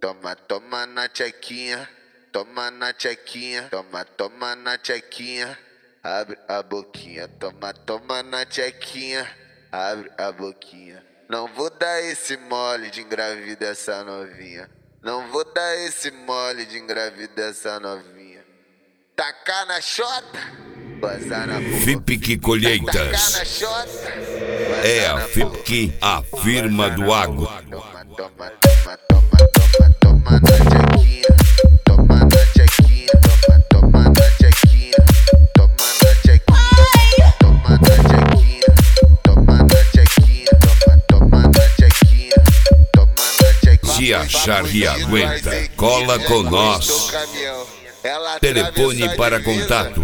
toma, toma na tchequinha. Toma na tchequinha, toma, toma na tchequinha. Abre a boquinha, toma, toma na tchequinha. Abre a boquinha. Não vou dar esse mole de engravidar essa novinha. Não vou dar esse mole de engravidar essa novinha. Tacar na xota, bazar na boca. FIPIC Colheitas é a FIPIC, a firma do agro. Toma, toma, toma, toma, toma, toma na tchequinha. Toma na tchequinha, toma, toma na tchequinha. Toma na tchequinha, toma na tchequinha. Toma na tchequinha, toma, toma na tchequinha. Toma na tchequinha. Se achar que aguenta, cola com nós. Telefone para contato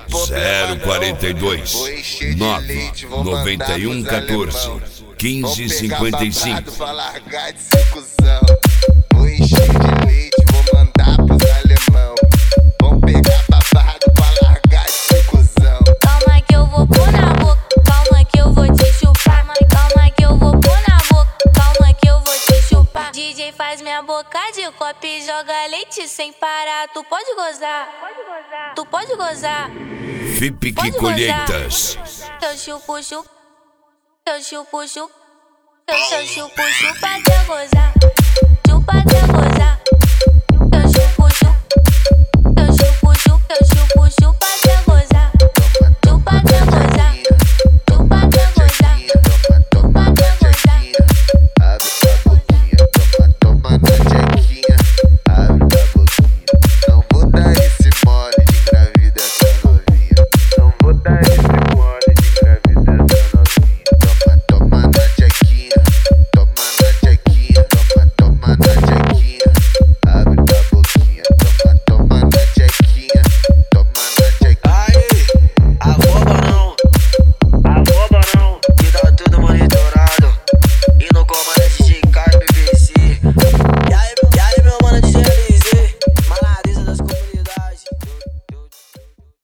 042 991 14 15 55. Pra largar de ser cuzão. Vou encher de leite, vou mandar pros alemão. Vão pegar babado pra largar de ser cuzão. Calma que eu vou pôr na boca, calma que eu vou te chupar. Calma que eu vou pôr na boca, calma que eu vou te chupar. DJ faz minha boca de copo e joga leite sem parar. Tu pode gozar, tu pode gozar. FIPIC Colheitas. Eu chupo, chupo, eu chupo, chupo, eu chupo, chupo até gozar.